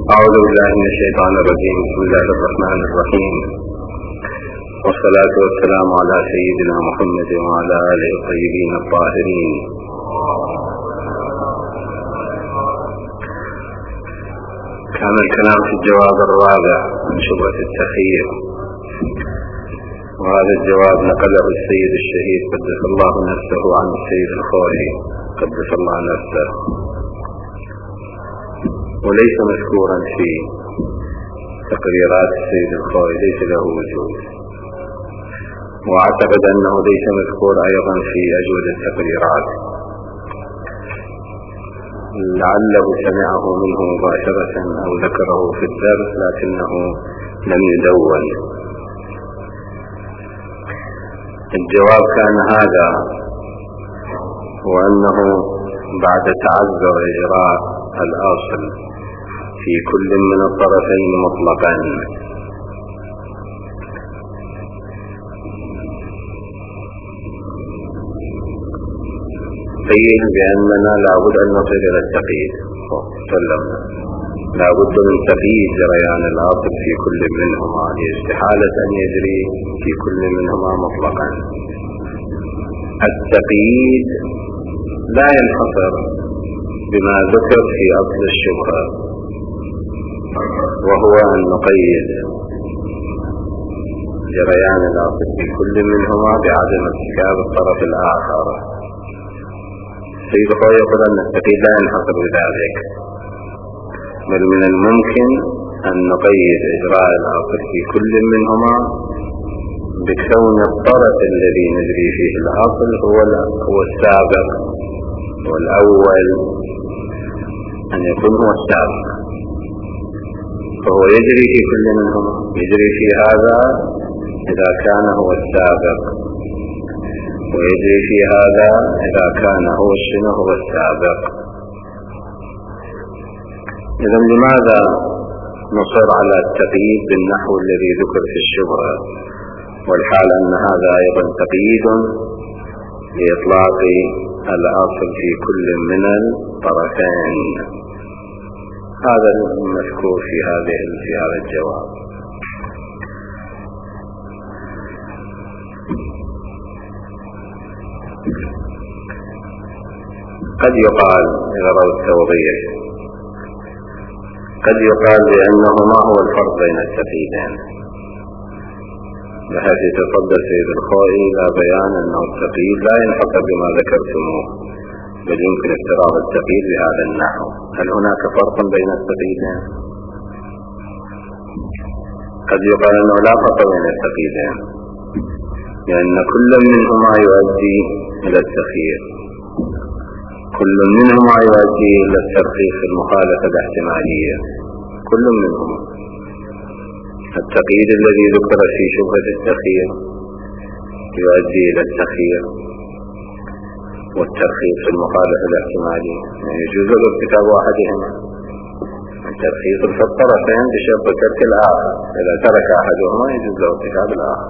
أعوذ بالله من الشيطان الرجيم. بسم الله الرحمن الرحيم، والصلاة والسلام على سيدنا محمد وعلى آله الطيبين الطاهرين. كان الكلام في الجواب الرابع عن شبهة التخيير، وهذا الجواب نقله السيد الشهيد قدس الله نفسه عن السيد الخوئي قدس الله نفسه، وليس مذكورا في تقريرات السيد الخوئي، ليس له وجود، واعتقد أنه ليس مذكور أيضا في أجود التقريرات، لعله سمعه منه مباشرة أو ذكره في الدرس لكنه لم يدون. الجواب كان هذا، وأنه بعد تعذر إجراء الأصل في كل من الطرفين مطلقا، بين بأننا لابد أن نصل إلى التقييد، لابد من تقييد جريان الأصل في كل منهما لاستحالة أن يجري في كل منهما مطلقا. التقييد لا ينحصر بما ذكر في أصل الشبهة، وهو أن نقيد جريان الأصل في كل منهما بعدم ارتكاب الطرف الآخر. السيد الخوئي يقول أن التقييد لا ينحصر بذلك، بل من الممكن أن نقيد إجراء الأصل في كل منهما بكون الطرف الذي نجري فيه الأصل هو السابق والأول، أن يكون هو السابق، فهو يجري في كل منهما، يجري في هذا إذا كان هو السابق، ويجري في هذا إذا كان هو الشنو هو السابق. إذا لماذا نصر على التقييد بالنحو الذي ذكر في الشبهة، والحال أن هذا أيضا تقييد لإطلاق الأصل في كل من الطرفين؟ هذا المذكور في هذا الجواب. قد يقال إذا رأى التوضيح، قد يقال بأنه ما هو الفرق بين التقييدين، بحيث يتصدى السيد الخوئي إلى بيان أنه التقييد لا ينحصر بما ذكرتموه، بل يمكن افتراض التقييد بهذا النحو. هل هناك فرق بين التقييدين؟ قد يقال أنه لا فرق بين التقييدين، لأن كل منهما يؤدي إلى التخيير، كل منهما يؤدي إلى الترخيص المخالفة الاحتمالية، كل منهما. التقييد الذي ذكر في شبهة التخيير يؤدي إلى التخيير والترخيص المخالفة الاحتمالية، يعني يجوز ارتكاب أحدهما، الترخيص في الطرفين بشرط ترك الآخر، إذا ترك أحدهما يجوز ارتكاب الآخر.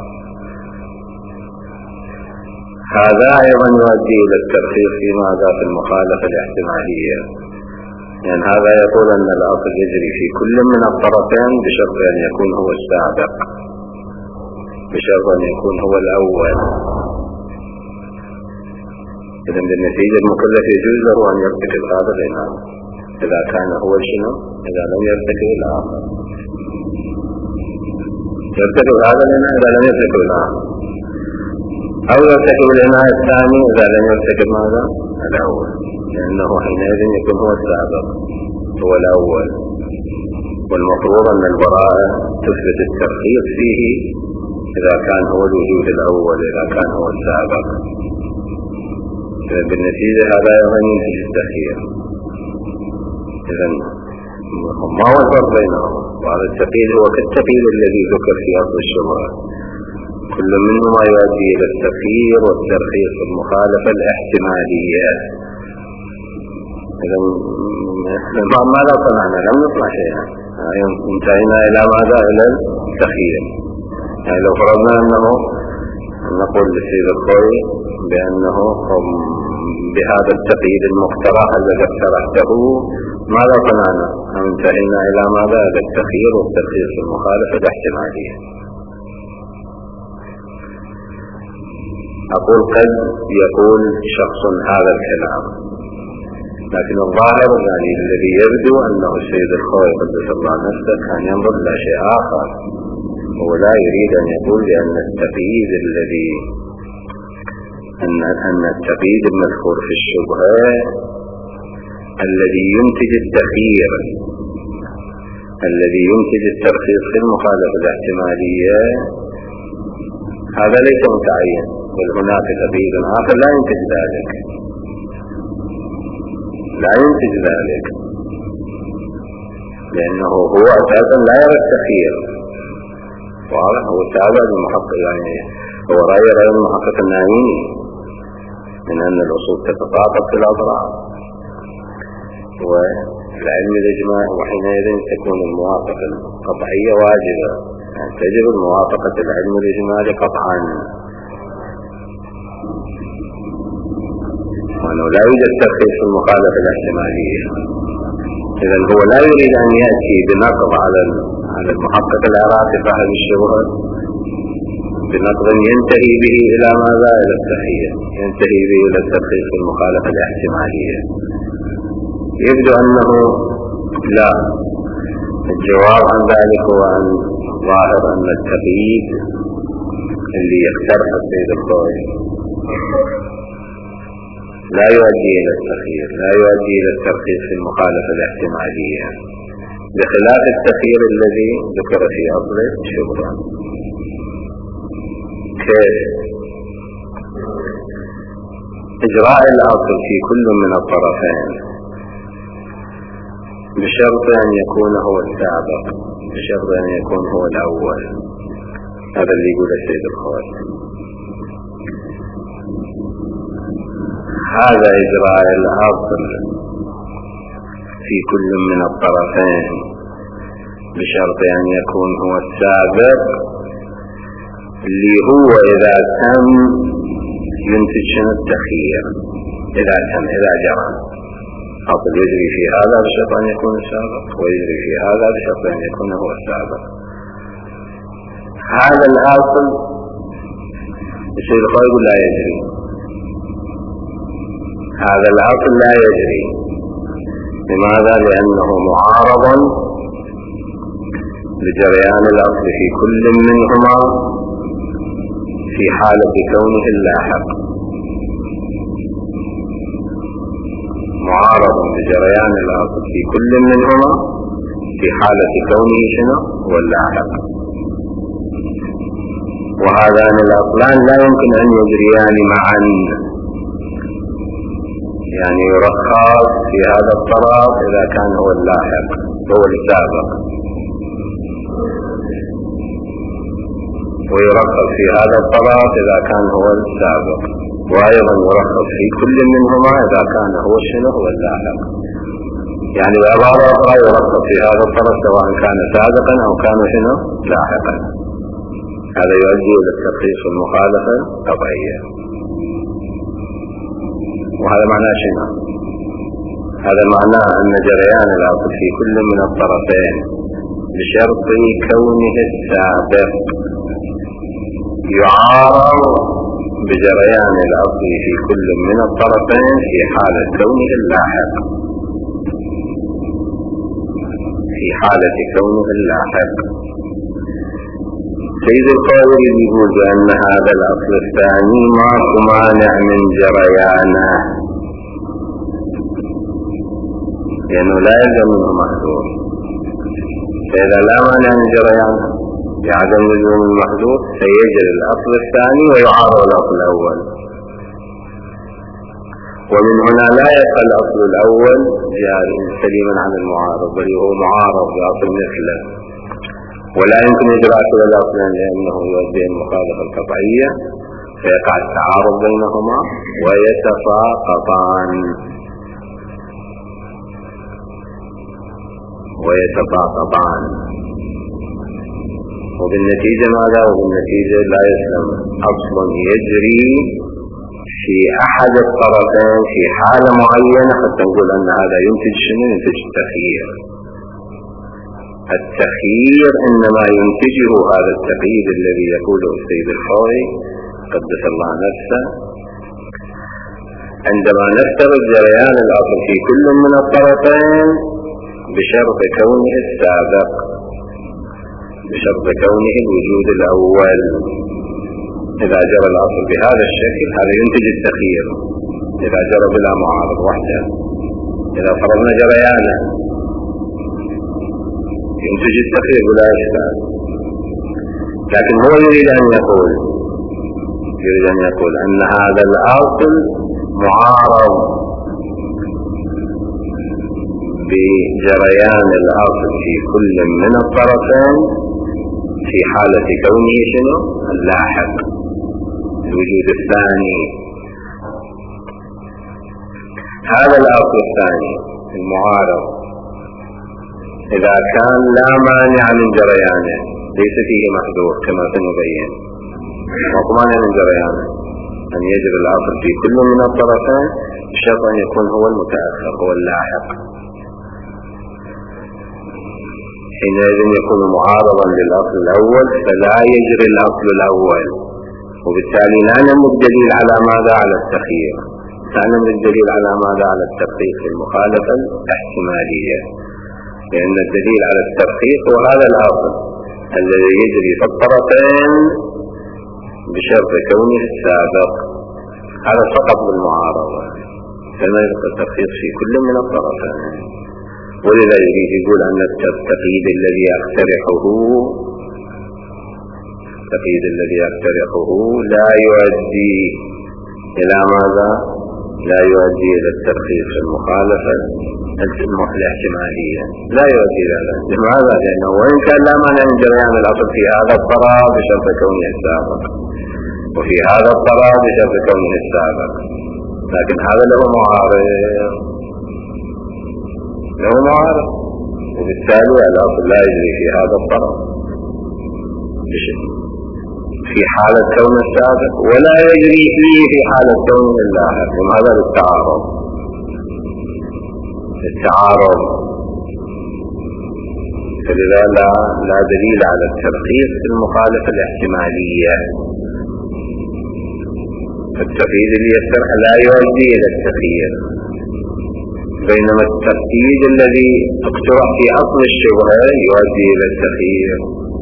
هذا أيضا يؤدي إلى الترخيص في ماذا؟ في المخالفة الاحتمالية، يعني هذا يقول أن الأصل يجري في كل من الطرفين بشرط أن يكون هو السابق، بشرط أن يكون هو الأول. إذا بالنتيجة المكلف يجوز له أن يرتكب هذا الإمام إذا كان هو شنو؟ إذا لم يرتكب الآخر، يرتكب هذا الإمام إذا لم يرتكب الآخر، أو يرتكب الإمام الثاني إذا لم يرتكب ماذا؟ الأول، لأنه حينئذ يكون هو السابق هو الأول. والمفروض أن البراءة تثبت الترخيص فيه إذا كان هو الوجود الأول، إذا كان هو السابق. بالنتيجة هذا أيضا ينتج التخيير. إذن ما هو الفرق بينهم؟ وهذا التقييد هو كالتقييد الذي ذكر في أصل الشبهة، كل منهما يؤدي إلى التخيير والترخيص المخالفة الاحتمالية. إذن ماذا صنعنا؟ لم نصنع شيئا، انتهينا إلى ماذا؟ إلى التخيير. يعني لو فرضنا أنه نقول للسيد الخوئي بأنه بهذا التقييد المقترح الذي اقترحته ماذا صنعنا؟ انتهينا إلى ماذا؟ إلى التخيير والترخيص في المخالفة الاحتمالية. أقول قد يقول شخص هذا الكلام، لكن الظاهر يعني الذي يبدو أنه السيد الخوئي قدس الله نفسه كان ينظر إلى شيء آخر. هو لا يريد أن يقول بأن التقييد أن التقييد المذكور في الشبهة الذي ينتج التخيير الذي ينتج الترخيص في المخالفة الاحتمالية هذا ليس متعين، بل هناك تقييد آخر لا ينتج ذلك، لأنه هو أساسا لا يرى التخيير، هو تابع للمحقق، يعني هو رأي المحقق النائمي من أن الأصول تتطابق في الأضرار والعلم الإجماع، وحينئذ تكون الموافقة القطعية واجبة، يعني تجب الموافقة العلم الإجماعي قطعا، وأنه لا يوجد ترخيص في المخالفة الاحتمالية. إذن هو لا يريد أن يأتي بنقض على المحقق العراقي صاحب الشبهة، بنقض ينتهي به إلى ماذا؟ إلى التخيير، ينتهي به إلى الترخيص في المخالفة الاحتمالية. يبدو أنه لا، الجواب عن ذلك هو أن ظاهر أن التقييد اللي يقترحه السيد الخوئي لا يؤدي إلى التخيير، لا يؤدي إلى الترخيص في المخالفة الاحتمالية، بخلاف التخيير الذي ذكر في أصل الشبهة. إجراء الأصل في كل من الطرفين بشرط أن يكون هو السابق، بشرط أن يكون هو الأول، هذا اللي يقول السيد الخوئي. هذا إجراء الأصل في كل من الطرفين بشرط أن يكون هو السابق، اللي هو إذا تم ينتج التخيير، إذا جرى أصل يجري في هذا بشرط أن يكون السابق، ويجري في هذا بشرط أن يكون هو السابق. هذا الأصل السيد الخوئي يقول لا يجري، هذا الأصل لا يجري. لماذا؟ لأنه معارض لجريان الأصل في كل منهما في حالة كونه اللاحق، معارض لجريان الأصل في كل منهما في حالة كونه شنو؟ واللاحق. وهذان الأصلان لا يمكن أن يجريان معا، يعني يرخص في هذا الطرف إذا كان هو اللاحق هو السابق، ويرخص في هذا الطرف إذا كان هو السابق، وأيضا يرخص في كل منهما إذا كان هو شنو؟ هو اللاحق. يعني بعبارة أخرى يرخص في هذا الطرف سواء كان سابقا أو كان شنو؟ لاحقا. هذا يؤدي إلى الترخيص والمخالفة الطبيعية. وهذا معناه شنو؟ هذا معناه أن جريان الأصل في كل من الطرفين بشرط كونه السابق يعارض بجريان الأصل في كل من الطرفين في حالة كونه اللاحق، في حالة كونه اللاحق. سيد الخوئي يقول بأن هذا الأصل الثاني ماكو مانع من جريانه، لأنه لا يلزم منه محذور، فإذا لا مانع من جريانه بعدم لزوم المحذور سيجري الأصل الثاني ويعارض الأصل الأول. ومن هنا لا يبقى الأصل الأول سليما عن المعارض، بل هو معارض بأصل مثله، ولا يمكن إجراء كلا الأصلين لأنه يؤدي المخالفة القطعية، فيقع التعارض بينهما ويتفاقطان. وبالنتيجة ماذا؟ وبالنتيجة لا يسلم أصل يجري في أحد الطرفين في حالة معينة حتى نقول أن هذا ينتج شنو؟ ينتج التخيير. التخيير إنما ينتجه هذا التقييد الذي يقوله السيد الخوئي قدس الله نفسه عندما نفترض جريان الأصل في كل من الطرفين بشرط كونه السابق، بشرط كونه الوجود الأول. إذا جرى الأصل بهذا الشكل هذا ينتج التخيير إذا جرى بلا معارض وحده. إذا فرضنا جريانه ينتج التخيير بلا إشكال. لكن هو يريد أن يقول أن هذا الأصل معارض بجريان الأصل في كل من الطرفين في حالة كونه شنو؟ اللاحق، الوجود الثاني. هذا الأصل الثاني المعارض إذا كان لا مانع من جريانه ليس فيه محذور كما سنبين، وضمان من جريانه أن يجري الأصل في كل من الطرفين بشرط أن يكون هو المتأخر هو اللاحق، حينئذ يكون معارضا للأصل الأول فلا يجري الأصل الأول، وبالتالي لا نمد دليل على ماذا؟ على التخيير. لا نمد دليل على ماذا؟ على الترقيق في المخالفة الاحتمالية، لأن الدليل على الترقيق هو هذا الأصل الذي يجري في الطرفين بشرط كونه السابق. هذا فقط بالمعارضة، فما يبقى الترقيق في كل من الطرفين. ولذا يريد يقول أن التقييد الذي يقترحه لا يؤدي إلى ماذا؟ لا يؤدي إلى الترقيق في المخالفة الاحتمالية، لا يؤدي إلى ذلك. لماذا؟ لأنه وإن كان لا مانع من جريان الأصل في هذا الطرف بشرط كونه السابق، وفي هذا الطرف بشرط كونه السابق، لكن هذا له معارض، وبالتالي الأصل لا يجري في هذا الطرف في حالة كون السابق ولا يجري فيه في حالة كون اللاحق. وهذا للتعارض. فلذا لا دليل على الترقيق في المخالفة الاحتمالية. التقييد اللي يصح لا يؤدي إلى التخيير، بينما التقييد الذي اقترح في أصل الشبهة يؤدي إلى التخيير.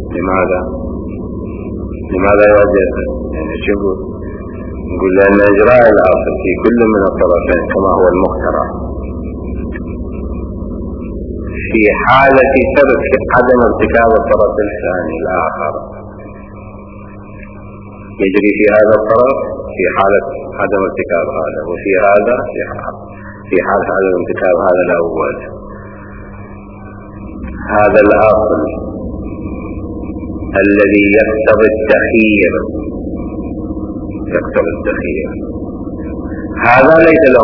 لماذا يؤدي؟ يعني شوفوا، نقول لأن إجراء الأصل في كل من الطرفين كما هو المقترح في حالة ترك عدم ارتكاب الطرف الثاني الآخر يجري في هذا الطرف في حالة عدم ارتكاب هذا، وفي هذا في حالة عدم ارتكاب هذا الأول. هذا الأصل الذي يقتضي التخيير هذا ليس له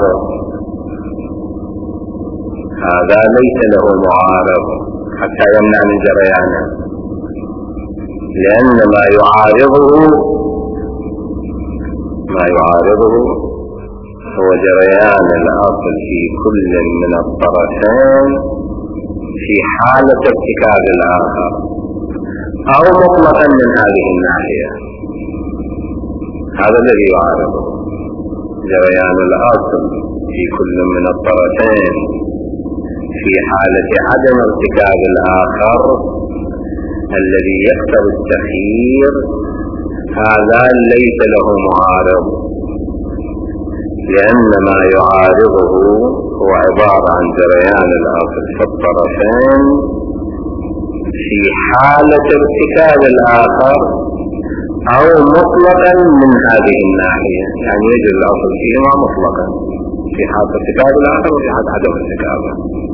معارض حتى يمنع من جريانه، لأن ما يعارضه هو جريان الأصل في كل من الطرفين في حالة ارتكاب الآخر أو مطلقا من هذه الناحية. هذا الذي يعارضه جريان الأصل في كل من الطرفين في حالة عدم ارتكاب الآخر الذي يقتضي التخيير. هذا ليس له معارض، لأن ما يعارضه هو عبارة عن جريان الأصل في الطرفين في حالة ارتكاب الآخر أو مطلقا من هذه الناحية، يعني يجري الأصل فيهما مطلقا في حالة ارتكاب الآخر وفي حالة عدم ارتكابه.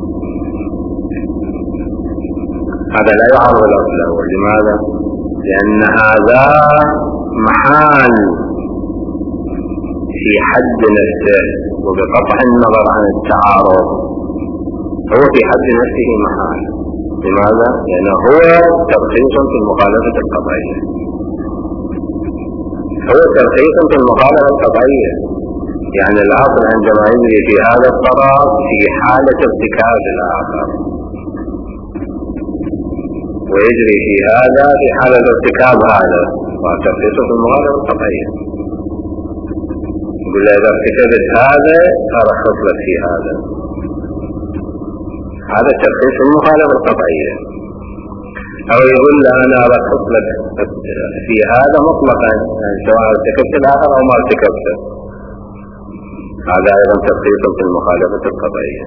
هذا لا يعارض الأصل الأول. لماذا؟ لأن هذا محال في حد نفسه، وبقطع النظر عن التعارض هو في حد نفسه محال. لماذا؟ لأنه هو ترخيص في المخالفة القضائية. هو ترخيص في المخالفة القطعية. يعني الأصل عندما يجري في هذا الطرف في حالة ارتكاب الآخر، ويجري في هذا في حالة ارتكاب هذا، وترخيص في المخالفة القطعية. يقول له إذا ارتكبت هذا أرخص لك في هذا. هذا ترخيص المخالفة القطعية. أو يقول له أنا أرخص لك في هذا مطلقا، يعني سواء ارتكبت الآخر أو ما ارتكبته. هذا أيضا ترخيص في المخالفة القطعية.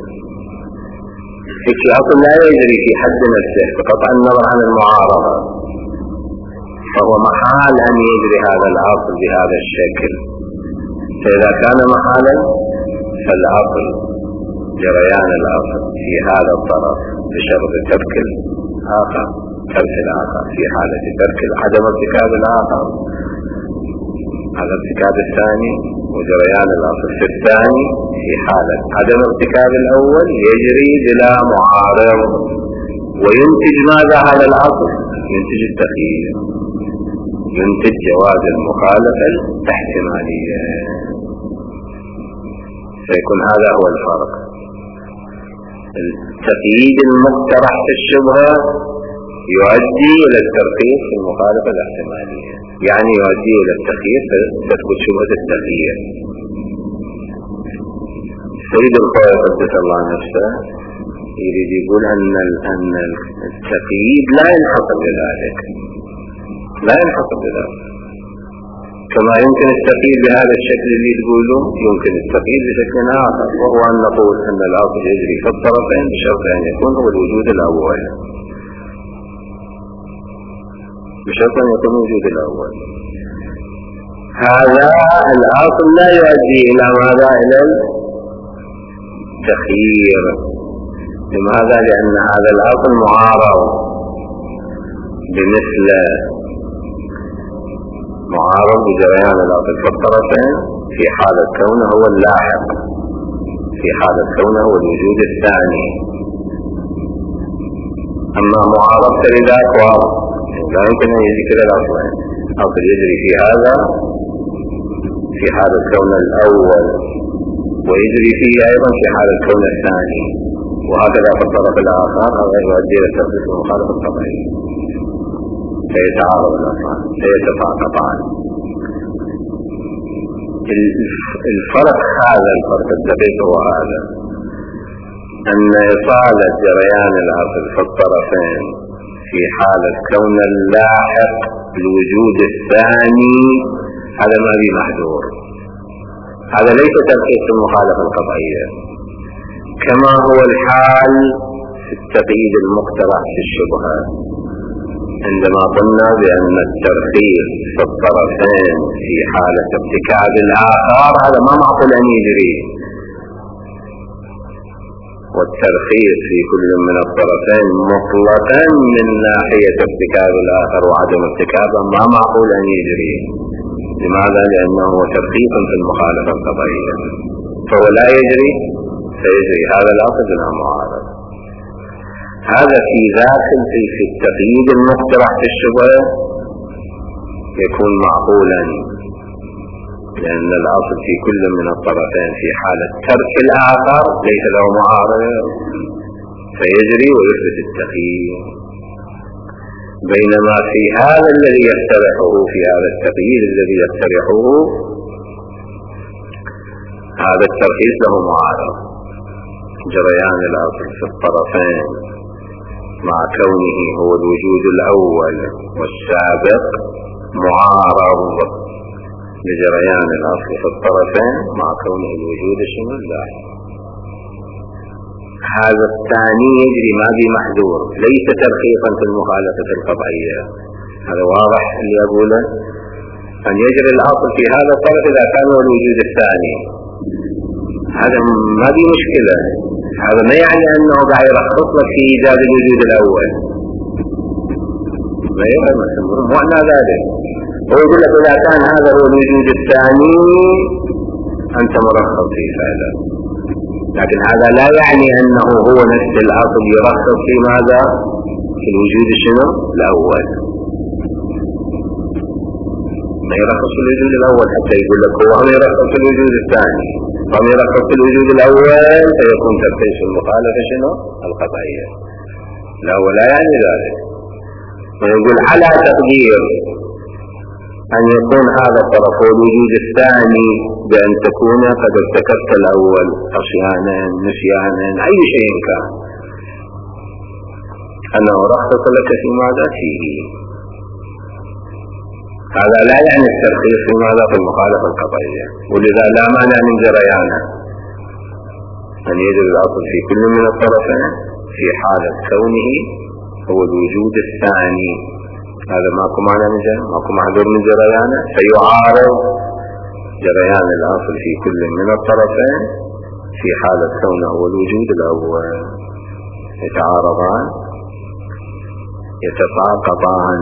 الشيء لا يجري في حد نفسه بقطع النظر عن المعارضة، فهو محال أن يجري هذا الأصل بهذا الشكل. فإذا كان محالا فالأصل جريان الأصل في هذا الطرف بشرط ترك الآخر، ترك الآخر في حالة ترك عدم ارتكاب الآخر على ارتكاب الثاني، وجريان الأصل في الثاني في حالة عدم ارتكاب الأول يجري بلا معارض، وينتج ماذا هذا الأصل؟ ينتج التخيير، ينتج جواز المخالفة الاحتمالية. فيكون هذا هو الفرق. التقييد المقترح في الشبهة يؤدي إلى الترخيص في المخالفة الاحتمالية، يعني يؤدي إلى التخيير فتثبت شبهة التخيير. سيد الخوي قدس الله نفسه يريد يقول أن التقييد لا ينحصر بذلك، لا ينحصر بذلك. كما يمكن التقييد بهذا الشكل اللي تقوله، يمكن التقييد بشكل آخر، وهو أن نقول أن الأصل يجري في الطرفين بشرط أن يكون هو الوجود الأول، بشرط أن يكون الوجود الأول. هذا الأصل لا يؤدي إلى ماذا؟ إلى التخيير. لماذا؟ لأن هذا الأصل معارض بمثل معارض بجريان الأصل في الطرفين في حالة كونه هو اللاحق، في حالة كونه هو الوجود الثاني. أما معارضة لذلك واضح، لا يمكن أن يجري كلا الأصلين. أصل يجري في هذا في حالة كون الأول، ويجري فيه أيضا في حالة كون الثاني، وهكذا في الطرف الآخر. هذا يؤدي إلى ترخيص المخالفة الطبيعية، فيتعارض الأصلان، فيتفاقطان. الفرق هذا، الفرق الدقيق هو هذا، أن إصالة جريان الأصل في الطرفين في حالة كون اللاحق الوجود الثاني هذا ما به محذور. هذا ليس ترخيص المخالفة القطعية، كما هو الحال في التقييد المقترح في الشبهة، عندما قلنا بأن الترخيص في الطرفين في حالة ارتكاب الآخر هذا ما معقول أن يجري، والترخيص في كل من الطرفين مطلقا من ناحية ارتكاب الآخر وعدم ارتكابه ما معقول أن يجري. لماذا؟ لأنه هو ترخيص في المخالفة القطعية، فهو لا يجري، فيجري هذا الأصل بلا معارض. هذا في داخل في التقييد المقترح في الشبهة يكون معقولا، لأن الأصل في كل من الطرفين في حالة ترك الآخر ليس له معارض، فيجري ويثبت التقييد. بينما في هذا الذي يقترحه، في هذا التقييد الذي يقترحه، هذا الترخيص له معارض. جريان الأصل في الطرفين مع كونه هو الوجود الأول والسابق معارض لجريان الأصل في الطرفين مع كونه الوجود شنو اللاحق. هذا الثاني يجري ما به محذور، ليس ترخيصا في المخالفة القطعية. هذا واضح اللي أقوله، أن يجري الأصل في هذا الطرف إذا كان هو الوجود الثاني، هذا ما به مشكلة. هذا ما يعني أنه قاعد يرخص لك في إيجاد الوجود الأول، ما معنى ذلك. هو يقول لك إذا كان هذا هو الوجود الثاني أنت مرخص فيه فعلا، لكن هذا لا يعني أنه هو نفس الأصل يرخص في ماذا؟ في الوجود شنو؟ الأول. ما يرخص في الوجود الأول حتى يقول لك هو هم يرخص في الوجود الثاني، هم يرخص في الوجود الأول فيكون ترخيص المخالفة شنو؟ القطعية. لا ولا يعني ذلك. ويقول على تقدير أن يكون هذا الطرف هو الوجود الثاني بأن تكون قد ارتكبت الأول عصيانا نسيانا أي شيء كان، أنه رخص لك في ماذا فيه. هذا لا يعني الترخيص في ماذا في المخالفة القطعية، ولذا لا مانع من جريانه أن يجري الأصل في كل من الطرفين في حالة كونه هو الوجود الثاني. هذا ماكو معنى ماكو معذور من جريانه، فيعارض جريان الأصل في كل من الطرفين في حالة كونه هو الوجود الأول. يتعارضان يتفاقطان.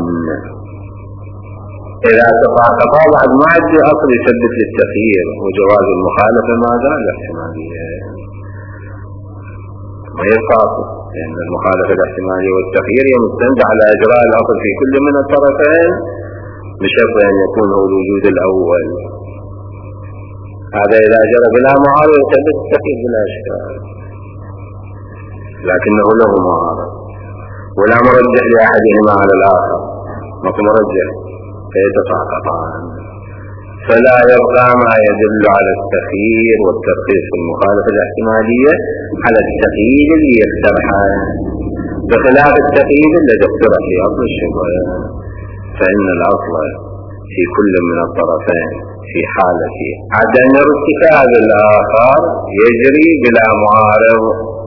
إذا تفاقطا بعد ما عندي أصل يثبت للتخيير وجواز المخالفة ماذا؟ الاحتمالية. ما يفاقط لأن المخالفة الاحتمالية والتخيير يمتند على إجراء الأصل في كل من الطرفين بشرط أن يكون هو الوجود الأول. هذا إذا جرى بلا معارض يثبت التخيير بلا إشكال، لكنه له معارض ولا مرجح لأحدهما على الآخر، ماكو مرجح فيتفاقطان. فلا يبقى ما يدل على التخيير والترخيص في المخالفة الاحتمالية على التخيير اللي يقترحه، بخلاف التخيير الذي اقترح في أصل الشبهة. فإن الأصل في كل من الطرفين في حالة عدم ارتكاب الآخر يجري بلا معارض،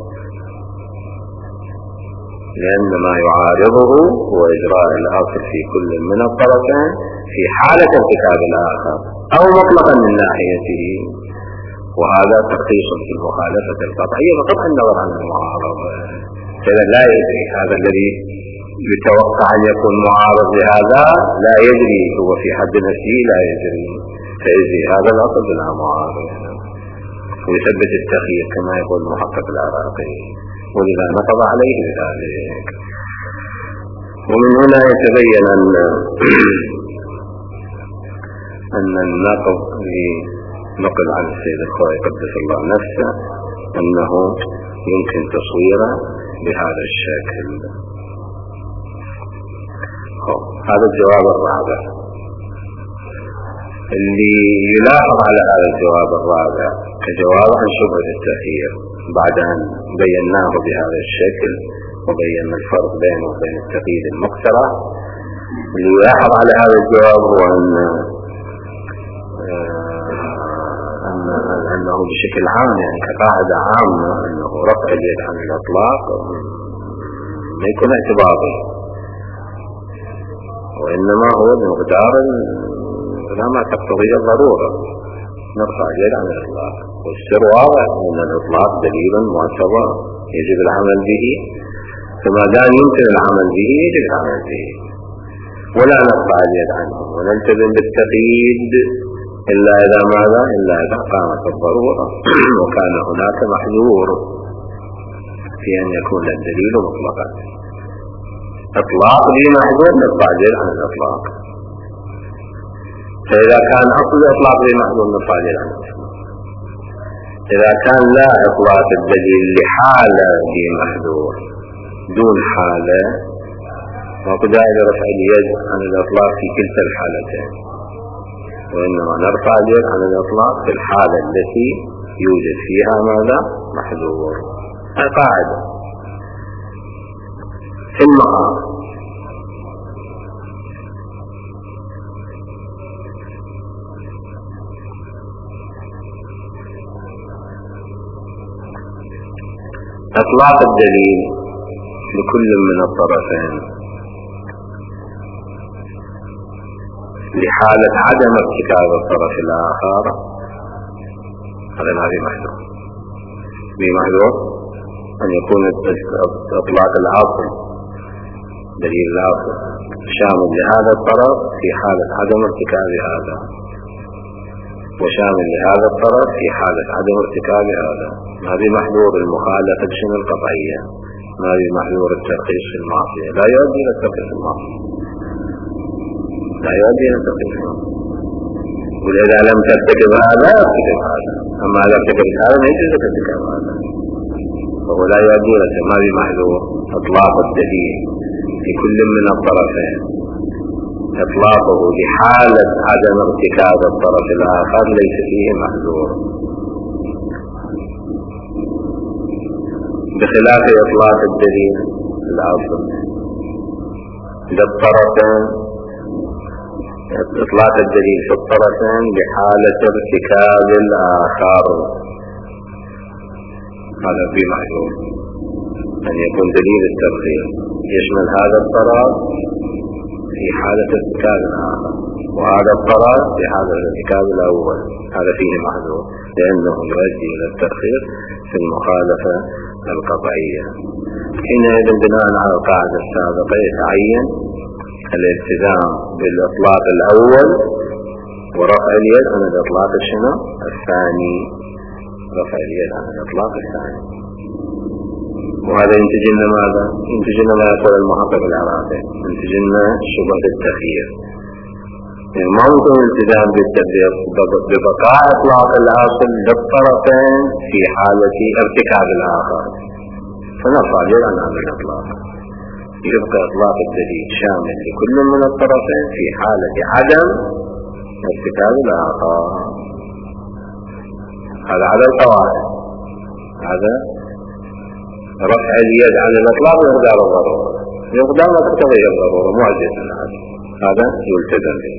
لأن ما يعارضه هو إجراء الأصل في كل من الطرفين في حالة ارتكاب الآخر أو مطلقا من ناحيته، وهذا ترخيص في المخالفة القطعية بقطع النظر عن المعارضة. فإذا لا يدري هذا الذي يتوقع أن يكون معارض لهذا لا يدري، هو في حد نفسه لا يدري، فيجري هذا الأصل بلا معارض ويثبت التخيير كما يقول المحقق العراقي، ولذا نقض عليه ذلك. ومن هنا يتبين أن النقض لنقل عن السيد الخوئي قدس الله نفسه أنه يمكن تصويره بهذا الشكل. هذا الجواب الرابع. اللي يلاحظ على هذا الجواب الرابع كجواب عن شبهة التخيير بعد أن بيناه بهذا الشكل وبينا الفرق بينه وبين التقييد المقترح، اللي يلاحظ على هذا الجواب هو أنه بشكل عام يعني كقاعدة عامة أنه رفع اليد عن الإطلاق ما يكون اعتباطي، وإنما هو بمقدار ما تقتضي الضرورة نرفع اليد عن الإطلاق. والسر واضح أن الإطلاق دليل معتبر يجب العمل به، فما دام يمكن العمل به يجب العمل به، ولا نرفع اليد عنه ونلتزم بالتقييد إلا إذا ماذا؟ إلا إذا قامت الضرورة وكان هناك محذور في أن يكون الدليل مطلقا. إطلاق لي محذور نرفع اليد عن الإطلاق، فإذا كان أصل الإطلاق لي محذور نرفع اليد عن الإطلاق. إذا كان لا إطلاق الدليل لحالة لي محذور دون حالة وقد رفع اليد عن الإطلاق في كلتا الحالتين، وإنما نرفع اليد عن الإطلاق في الحالة التي يوجد فيها ماذا؟ محذور. القاعدة في المقام إطلاق الدليل لكل من الطرفين لحالة عدم ارتكاب الطرف الآخر هذا محذور. بمحذور أن يكون إطلاق الأصل دليل الأصل شامل لهذا الطرف في حالة عدم ارتكاب هذا، وشامل لهذا الطرف في حالة عدم ارتكاب هذا. هذه محذور المخالفة شنو القطعية، هذه محذور الترخيص في المعصية، لا يؤدي إلى الترخيص في المعصية، لا يؤدي إلى الترخيص في المعصية. ولذا لم ترتكب هذا ارتكب هذا، أما إذا ارتكبت هذا ما يجوز ارتكاب هذا، فهو لا يجوز ما بمحذور إطلاق الدليل في كل من الطرفين، إطلاقه لحالة عدم ارتكاب الطرف الآخر ليس فيه محذور، بخلاف إطلاق الدليل الأصل للطرفين، إطلاق الدليل في الطرفين بحالة ارتكاب الآخر هذا في محذور، أن يكون دليل الترخيص يشمل هذا الطرف في حالة ارتكاب الآخر وهذا الطرف في حالة ارتكاب الأول، هذا فيه محذور لأنه يؤدي إلى الترخيص في المخالفة القطعية. حينئذ بناء على القاعدة السابقة يتعين الالتزام بالإطلاق الأول ورفع اليد عن الإطلاق الثاني، رفع اليد عن الإطلاق الثاني، وهذا ينتج لنا ماذا؟ ينتج لنا ما يقول المحقق العراقي، ينتج لنا شبهة التخيير، يعني ما ممكن الالتزام ببقاء إطلاق الأصل للطرفين في حالة ارتكاب الآخر، فنرفع اليد عن هذا الإطلاق، يبقى إطلاق الدليل شامل لكل من الطرفين في حالة عدم ارتكاب الآخر. هذا على القواعد، هذا رفع اليد عن الإطلاق مقدار الضرورة، مقدار ما تقتضيه الضرورة معجز هذا يلتزم به.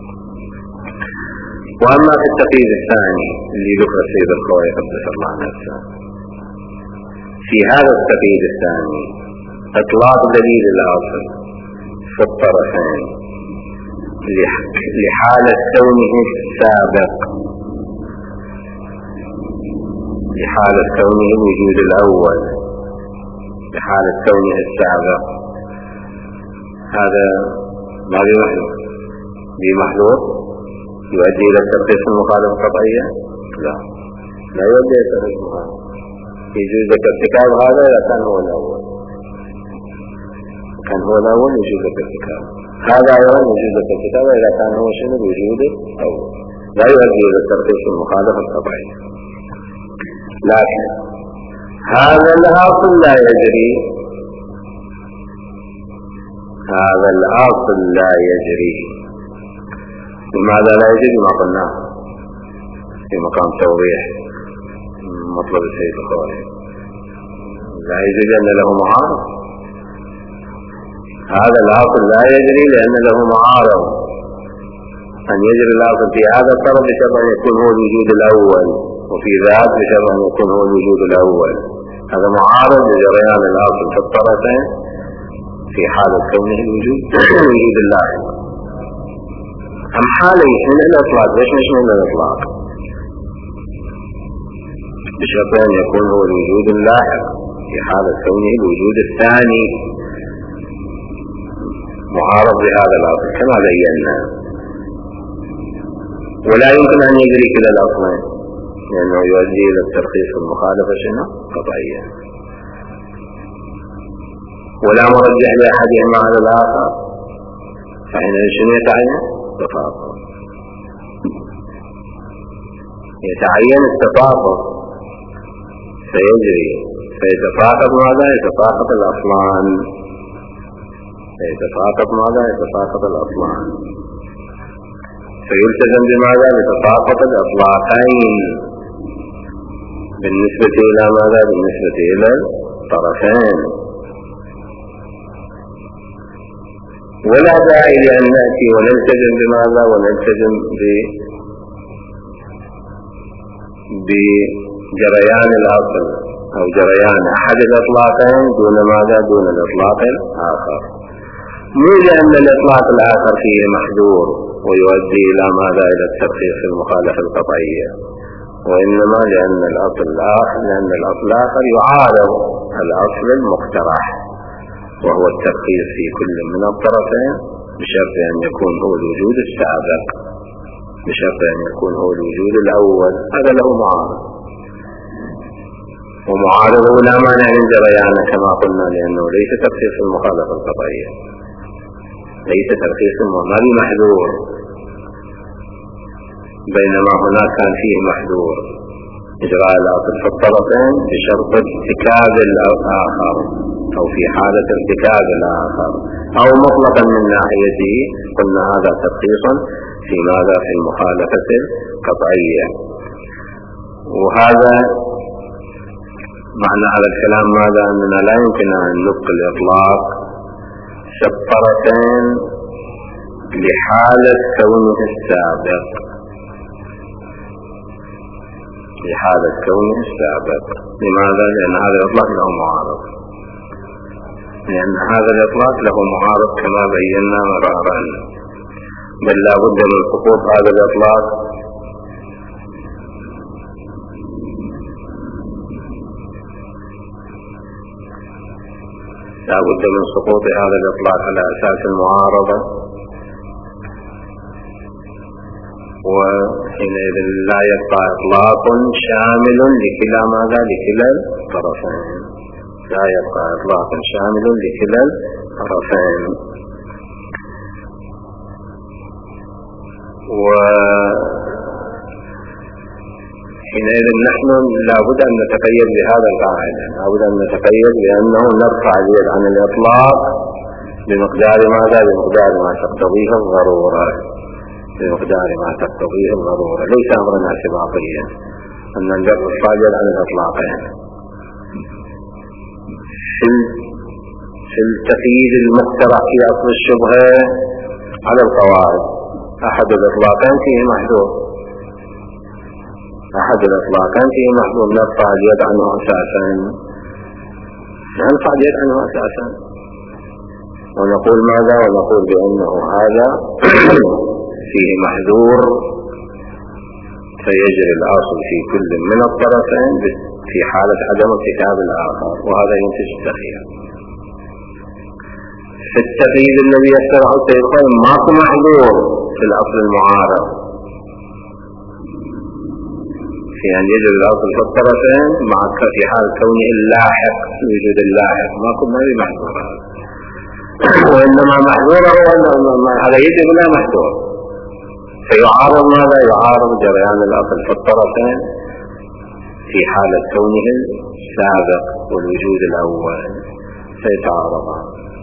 وأما في التقييد الثاني اللي ذكر السيد الخوي قدس الله نفسه، في هذا التقييد الثاني إطلاق دليل الأصل في الطرفين لحالة كونه السابق، لحالة كونه الوجود الأول، لحالة كونه السابق، هذا ما بمحذور، بمحذور يؤدي إلى الترخيص المخالفة القطعية؟ لا يؤدي إلى الترخيص المخالفة، يجوز ارتكاب هذا إذا كان هو الأول، كان هو الأول يجوز ارتكاب هذا، أيضا يجوز ارتكاب إذا كان هو شنو الوجود الأول، لا يؤدي إلى الترخيص المخالفة القطعية. لكن هذا الأصل لا يجري، هذا الأصل لا يجري. لماذا لا يجري؟ ما قلناه في مقام توضيح مطلب السيد الخوي، لا يجري لأن له معارض، هذا الأصل لا يجري لأن له معارض، أن يجري الأصل في هذا الطرف بشرط أن يكون هو الوجود الأول، وفي ذات بشرط أن يكون هو الوجود الأول، هذا معارض لجريان الأصل في الطرفين في حالة كونه الوجود اللاحق. أم حالة يشمل الإطلاق، ليش يشمل الإطلاق؟ بشرط أن يكون هو الوجود اللاحق في حالة كونه الوجود الثاني، معارض لهذا الأصل كما بينا. ولا يمكن أن يجري كلا الأصلين لأنه يؤدي إلى الترخيص المخالفة شنو قطعية، ولا مرجح لأحدهما على الآخر، فإن شنو يتعين؟ التفاقم، يتعين التفاقم سيجري، فيتفاقم ماذا؟ يتفاقم الأصلان، يتفاقم ماذا؟ يتفاقم الأصلان، فيلتزم بماذا؟ بتفاقم الأطلاقين بالنسبة إلى ماذا؟ بالنسبة إلى الطرفين. ولا داعي لأن نأتي ونلتزم بماذا؟ ونلتزم بجريان الأصل أو جريان أحد الإطلاقين دون ماذا؟ دون الإطلاق الآخر، مو لأن الإطلاق الآخر فيه محذور ويؤدي إلى ماذا؟ إلى الترخيص المخالفة القطعية، وإنما لأن الأصل الآخر يعارض الأصل المقترح، وهو الترخيص في كل من الطرفين بشرط أن يكون هو الوجود السابق، بشرط أن يكون هو الوجود الأول، هذا له معارض، ومعارضه لا مانع من جريانه كما قلنا، لأنه ليس ترخيص المخالفة القطعية، ليس ترخيص ما بمحذور، بينما هناك كان فيه محذور إجراء الأصل في الطرفين بشرط ارتكاب الآخر أو في حالة ارتكاب الآخر أو مطلقا من ناحيته. قلنا هذا ترخيصا في ماذا؟ في المخالفة القطعية. وهذا معنى هذا الكلام ماذا؟ أننا لا يمكن أن نبقي الإطلاق في الطرفين لحالة كونه السابق، لحالة كونه السابق. لماذا؟ لأن هذا الإطلاق له معارض، لأن هذا الإطلاق له معارض كما بينا مرارا، بل لا بد من سقوط هذا الإطلاق لا بد من سقوط هذا الإطلاق على أساس المعارضة، وحينئذ لا يبقى إطلاق شامل لكلا ماذا؟ لكلا الطرفين، لا يبقى إطلاق شامل لكلا الطرفين. وحينئذ نحن لا بد أن نتقيد بهذا القاعدة، لا بد أن نتقيد بأنه نرفع اليد عن الإطلاق بمقدار ماذا؟ بمقدار ما تقتضيه الضرورة، بمقدار ما تقتضيه الضرورة. ليس أمرنا سباقيا أن نرفع اليد عن الإطلاقين. في التقييد المقترح في أصل الشبهة على القواعد أحد الإطلاقين فيه محذور، أحد الإطلاقين فيه محذور نرفع اليد عنه أساسا، نرفع اليد عنه أساسا ونقول ماذا؟ ونقول بأنه هذا فيه محذور فيجري الأصل في كل من الطرفين في حالة عدم ارتكاب الآخر، وهذا ينتج التخيير. في التقييد الذي يشترع السيد القائم ماكو محذور في الأصل المعارض في أن يجري الأصل في الطرفين مع في حال كونه اللاحق في وجود اللاحق، ماكو محذور، وإنما محذوره على يجب لا محذور، فيعارض ماذا؟ يعارض جريان الأصل في الطرفين في حالة كونه السابق والوجود الأول، فيتعارضان.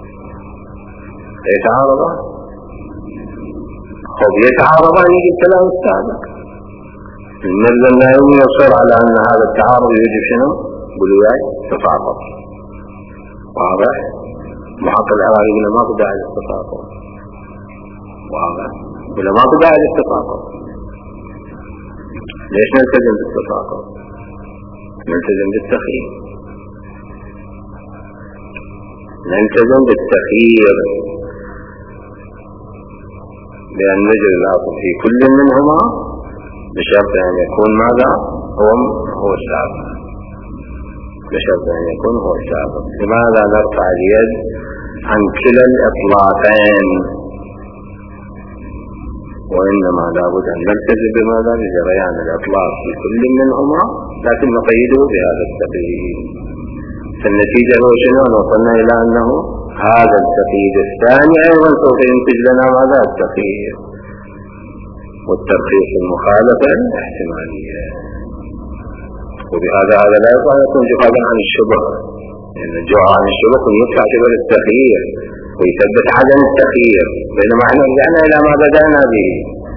يتعارضان يجي الكلام السابق. الملزم لا يصر على أن هذا التعارض يجب شنو؟ بلوياي تفاقض. واضح؟ محق العراقي بلا ما قد داعي للتفاقض. واضح؟ بلا ما قد داعي للتفاقض. ليش نلتزم بالتفاقض؟ نلتزم بالتخيير، نلتزم بالتخيير بأن نجري الأصل في كل منهما بشرط أن يكون ماذا؟ هو السابق، بشرط أن يكون هو السابق. لماذا نرفع اليد عن كلا الإطلاقين؟ وإنما لابد أن نلتزم بماذا؟ بجريان الإطلاق في كل منهما، لكن نقيده بهذا التقييد. فالنتيجة هو شنو؟ وصلنا إلى أنه هذا التقييد الثاني أيضا سوف ينتج لنا ماذا؟ التقييد والترخيص المخالفة الاحتمالية. وبهذا لا يكون جهادا عن الشبه، لأن الجهاد عن الشبه يدفع شبه التخيير ويثبت عدم التخيير، بينما احنا رجعنا إلى ما بدأنا به.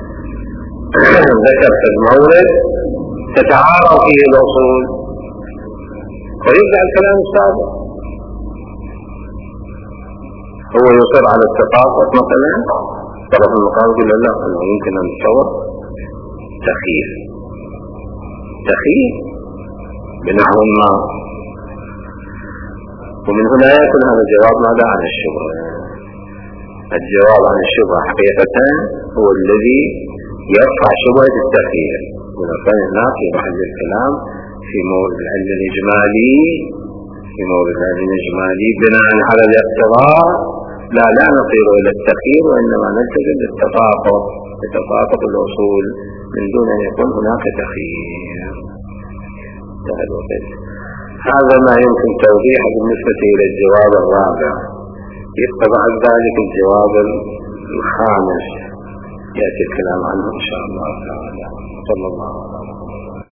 ذكر في المورد تتعارض فيه الأصول ويرجع الكلام السابق. هو يصر على التفاقض مثلا، طرف المقام يقول لا أنه يمكن أن نتصور تخيير بنحو ما، ومن هنا يكون هذا الجواب ماذا؟ عن الشبهة. الجواب عن الشبهة حقيقة هو الذي يرفع شبهة التخيير، ونقل هناك في محل الكلام في مورد العلم الإجمالي بناء على الاقتضاء لا نصير إلى التخيير، وإنما نلتزم بتفاقض الأصول من دون أن يكون هناك تخيير. هذا ما يمكن توضيحه بالنسبة إلى الجواب الرابع. يبقى بعد ذلك الجواب الخامس يأتي الكلام عنه إن شاء الله تعالى. صلى الله عليه وسلم.